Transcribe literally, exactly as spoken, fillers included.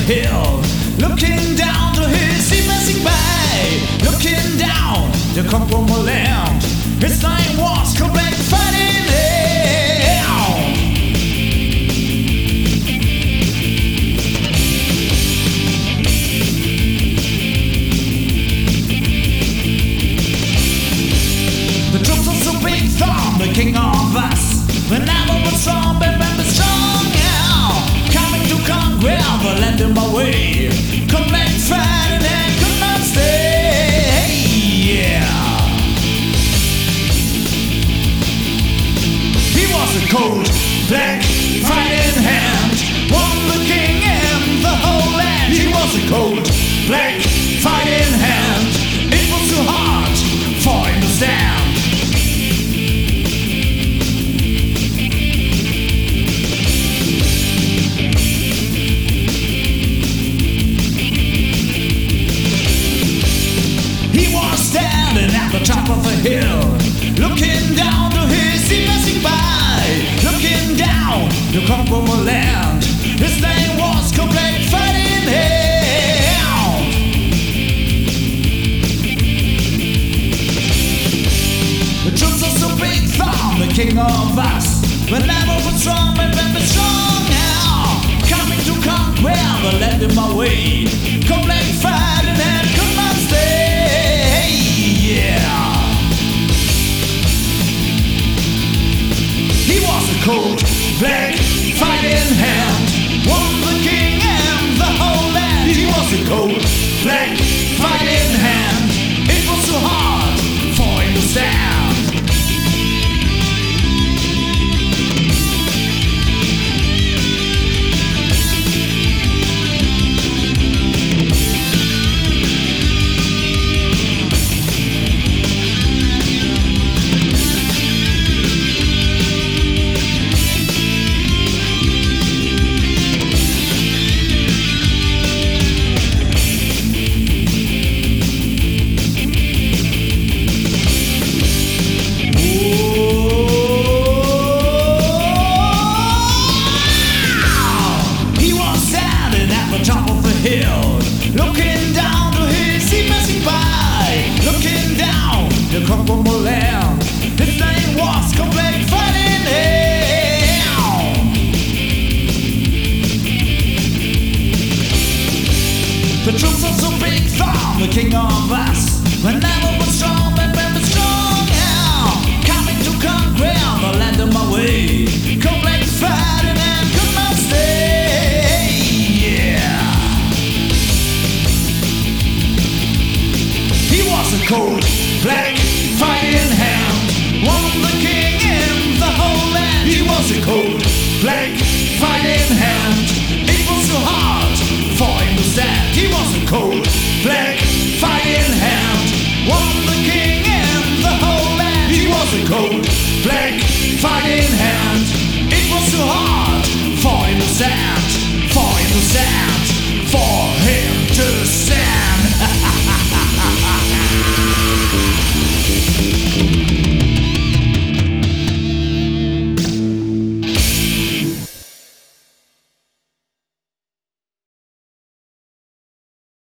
hill, looking down to his sea passing by, looking down to come from a land. His name was Complete Fighting Hell. The troops of the big thumb, the king of us, the never was strong, but remember strong now. Coming to conquer the land in my way. Complete Fighting and could not stay. Yeah. He was a cold, black, fighting hand, won the king and the whole land. He was a cold, black, fighting hand. It was too hard for him to stand. Standing at the top of the hill, looking down to his sea passing by, looking down to come from a land. His name was Complete Fighting Hell. The troops are so big thumb, the king of us, but never was strong, but remember strong now. Coming to conquer the land in my way. Complete Fighting and could not stay. Yeah. He was a cold, black, fighting hand, won the king and the whole land. He was a cold, black, fighting hand. It was too hard for him to stand. Top of the hill, looking down to his sea passing by, looking down to come from a land. His name was Complete Fighting Hell. The troops are so big thumb, the king of us, but never was strong, but remember strong now. Coming to conquer the land of my way. Complete Fighting and could not stay. He was a cold, black, fighting hand, won the king and the whole land. He was a cold, black, fighting hand. It was too hard for him to stand. He was a cold, black, fighting hand, won the king and the whole land. He was a cold, black, fighting hand. It was too hard for him to stand, for him to stand, for